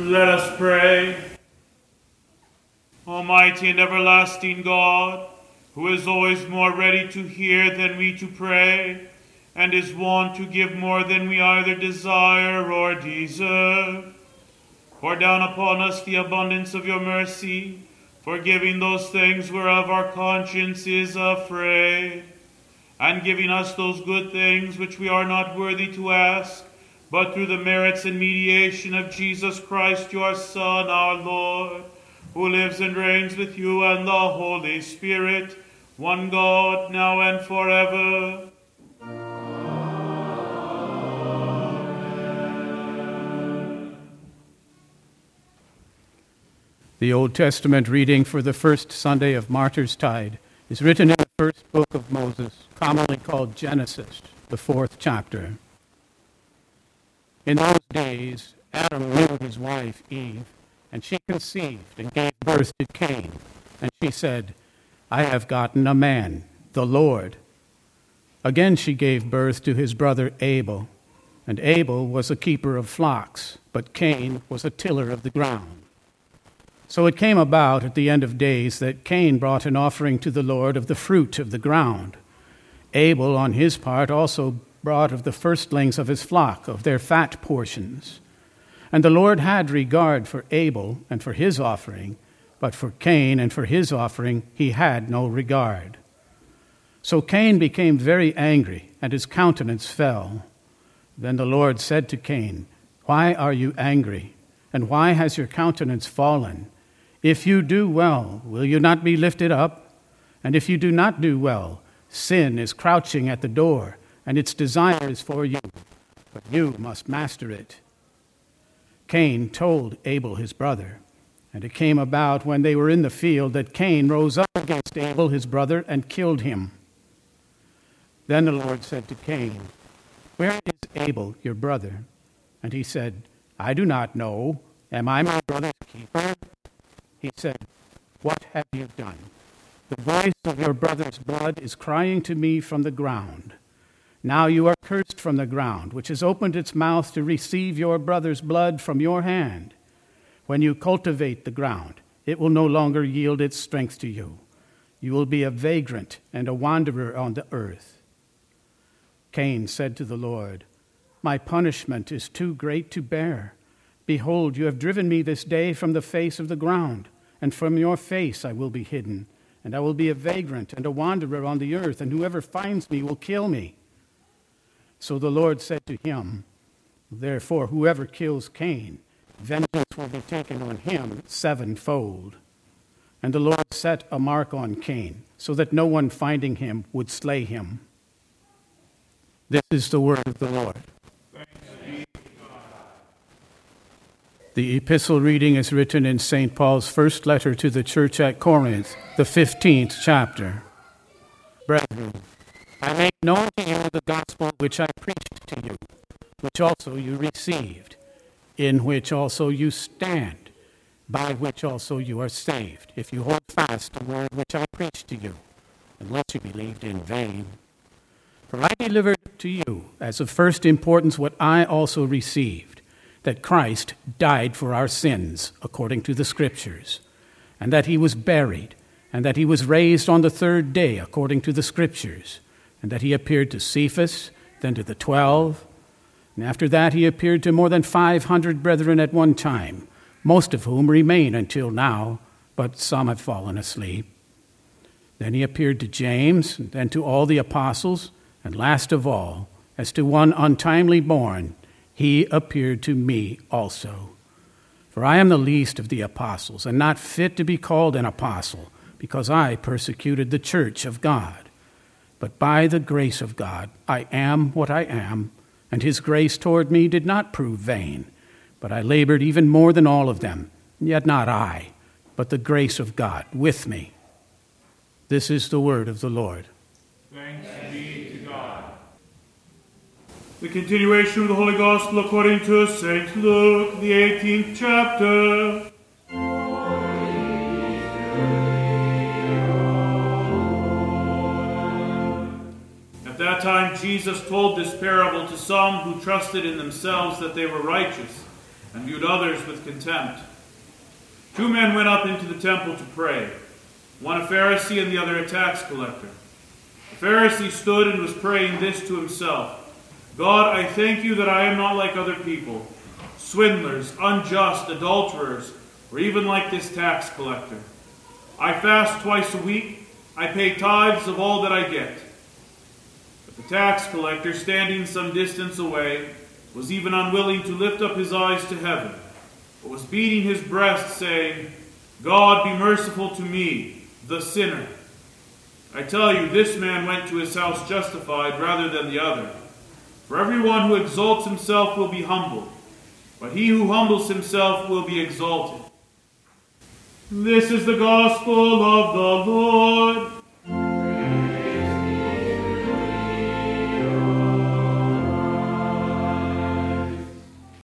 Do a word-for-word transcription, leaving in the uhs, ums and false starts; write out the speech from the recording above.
Let us pray. Almighty and everlasting God, who is always more ready to hear than we to pray, and is wont to give more than we either desire or deserve, pour down upon us the abundance of your mercy, forgiving those things whereof our conscience is afraid, and giving us those good things which we are not worthy to ask, but through the merits and mediation of Jesus Christ, your Son, our Lord, who lives and reigns with you and the Holy Spirit, one God, now and forever. Amen. The Old Testament reading for the first Sunday of Martyr's Tide is written in the first book of Moses, commonly called Genesis, the fourth chapter. In those days, Adam knew his wife Eve, and she conceived and gave birth to Cain. And she said, I have gotten a man, the Lord. Again she gave birth to his brother Abel, and Abel was a keeper of flocks, but Cain was a tiller of the ground. So it came about at the end of days that Cain brought an offering to the Lord of the fruit of the ground. Abel, on his part, also brought of the firstlings of his flock, of their fat portions. And the Lord had regard for Abel and for his offering, but for Cain and for his offering he had no regard. So Cain became very angry, and his countenance fell. Then the Lord said to Cain, Why are you angry, and why has your countenance fallen? If you do well, will you not be lifted up? And if you do not do well, sin is crouching at the door, and its desire is for you, but you must master it. Cain told Abel his brother, and it came about when they were in the field that Cain rose up against Abel his brother and killed him. Then the Lord said to Cain, Where is Abel your brother? And he said, I do not know. Am I my brother's keeper? He said, What have you done? The voice of your brother's blood is crying to me from the ground. Now you are cursed from the ground, which has opened its mouth to receive your brother's blood from your hand. When you cultivate the ground, it will no longer yield its strength to you. You will be a vagrant and a wanderer on the earth. Cain said to the Lord, My punishment is too great to bear. Behold, you have driven me this day from the face of the ground, and from your face I will be hidden, and I will be a vagrant and a wanderer on the earth, and whoever finds me will kill me. So the Lord said to him, Therefore, whoever kills Cain, vengeance will be taken on him sevenfold. And the Lord set a mark on Cain, so that no one finding him would slay him. This is the word of the Lord. Thanks be to God. The epistle reading is written in Saint Paul's first letter to the church at Corinth, the fifteenth chapter. Brethren, I make known to you the gospel which I preached to you, which also you received, in which also you stand, by which also you are saved, if you hold fast the word which I preached to you, unless you believed in vain. For I delivered to you as of first importance what I also received, that Christ died for our sins, according to the Scriptures, and that he was buried, and that he was raised on the third day, according to the Scriptures, and that he appeared to Cephas, then to the twelve, and after that he appeared to more than five hundred brethren at one time, most of whom remain until now, but some have fallen asleep. Then he appeared to James, and then to all the apostles, and last of all, as to one untimely born, he appeared to me also. For I am the least of the apostles, and not fit to be called an apostle, because I persecuted the church of God. But by the grace of God, I am what I am, and his grace toward me did not prove vain. But I labored even more than all of them, yet not I, but the grace of God with me. This is the word of the Lord. Thanks be to God. The continuation of the Holy Gospel according to Saint Luke, the eighteenth chapter. At that time Jesus told this parable to some who trusted in themselves that they were righteous, and viewed others with contempt. Two men went up into the temple to pray, one a Pharisee and the other a tax collector. The Pharisee stood and was praying this to himself: God, I thank you that I am not like other people, swindlers, unjust, adulterers, or even like this tax collector. I fast twice a week. I pay tithes of all that I get. But the tax collector, standing some distance away, was even unwilling to lift up his eyes to heaven, but was beating his breast, saying, God, be merciful to me, the sinner. I tell you, this man went to his house justified rather than the other. For everyone who exalts himself will be humbled, but he who humbles himself will be exalted. This is the gospel of the Lord.